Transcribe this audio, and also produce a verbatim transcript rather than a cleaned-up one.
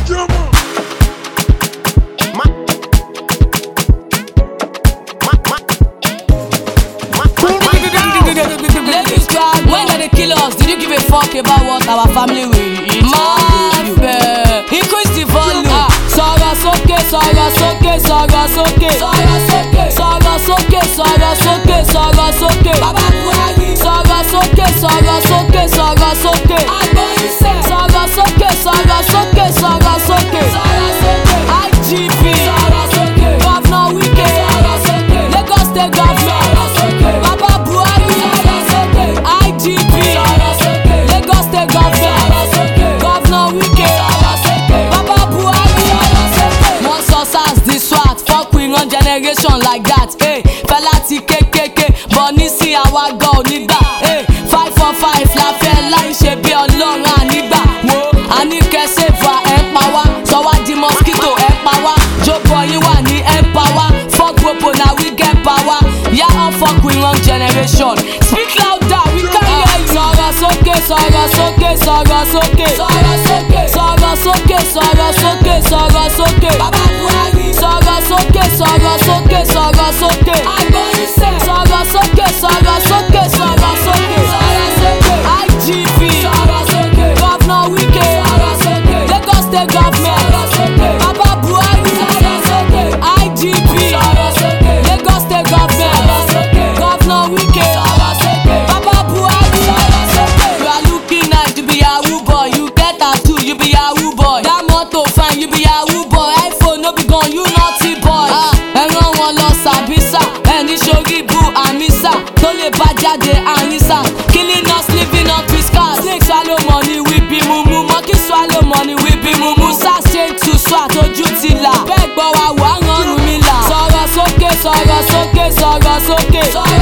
Ladies crowd, when they kill us, did you give a fuck about what our family will eat? Marvel, increase the volume. Ah, Saga soke, saga soke, saga soke, saga soke, saga soke, saga soke, saga soke. Baba Buhari, saga soke, saga soke, saga soke. Agboyise, saga soke, saga soke, saga soke, saga soke. I G P, saga soke. Governor Wike, saga soke. Lagos State Governor, saga soke. Baba Buhari, saga soke. I G P, saga soke. Lagos State Governor, saga soke. Governor Wike, saga soke. Baba Buhari, saga soke. Most success this swat, fuck we run generation like that. Hey, fella ti kekeke, but nisi àwa go nígbà. Hey, five for five la fẹ́ láì ṣe bí Ọlọ́run ànígbà. Wo àní kẹsẹ̀ fà ẹ̀ pa wá, sọ wá di mosquito ẹ̀ pa wá. Jókòó yín wà ní ẹ̀ pa wá, fuck popo na we get power. Yeah, all fuck we run generation. Speak louder, we can hear you. Sọ̀rọ̀ sókè, sọ̀rọ̀ sókè, sọ̀rọ̀ sókè. Sọ̀rọ̀ sókè, sọ̀rọ̀ sókè, sọ̀rọ̀ sókè, sọ̀rọ̀ sókè. Baba Buhari. Sọ̀rọ̀ sókè, sọ̀rọ̀ sókè, sọ̀rọ̀ sókè. Agboyise. Sọ̀rọ̀ sókè, sọ̀rọ̀ sókè, sọ̀rọ̀ sókè. Sọ̀rọ̀ sókè. I G P. Sọ̀rọ̀ sókè. Governor Wike. Sọ̀rọ̀ sókè. Lagos State Government. Sọ̀rọ̀ sókè. Baba Buhari. Sọ̀rọ̀ sókè. I G P. Sọ̀rọ̀ sókè. Lagos State Government. Sọ̀rọ̀ sókè. Governor Wike. Sọ̀rọ̀ sókè. Baba Buhari. Sọ̀rọ̀ sókè. You are looking nice, you be yahoo boy. You get tattoo, you be yahoo boy. That motor fine, you be yahoo boy. iPhone no be gone, you naughty boy. Ah, ẹran wọn lọ sàbísà, ẹni sórí bu àmísà, tó lè bá jáde àrísà. Killing us, living up with scars. Snake swallow money, we be mumu. Monkey swallow money, we be mumu. Sars change to swat, ojú ti là. Bẹ́ẹ̀ gbọ́ wa wà á rọrùn mi là. Sọ̀rọ̀ sókè, sọ̀rọ̀ sókè, sọ̀rọ̀ sókè.